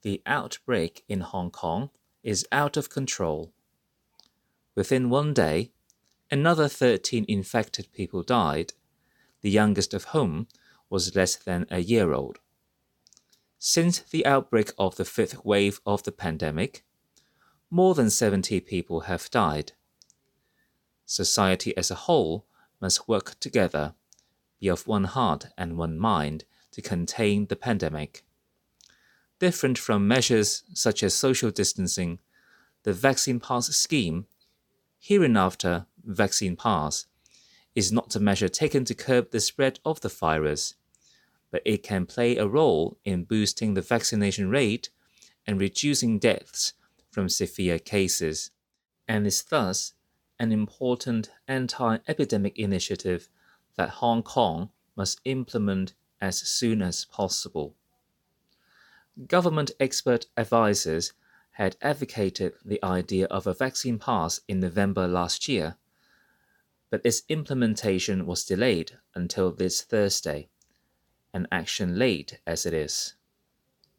The outbreak in Hong Kong is out of control. Within one day, another 13 infected people died, the youngest of whom was less than a year old. Since the outbreak of the fifth wave of the pandemic, more than 70 people have died. Society as a whole must work together, be of one heart and one mind to contain the pandemic. Different from measures such as social distancing, the Vaccine Pass scheme, hereinafter Vaccine Pass, is not a measure taken to curb the spread of the virus, but it can play a role in boosting the vaccination rate and reducing deaths from severe cases, and is thus an important anti-epidemic initiative that Hong Kong must implement as soon as possible. Government expert advisors had advocated the idea of a vaccine pass in November last year, but its implementation was delayed until this Thursday, an action late as it is.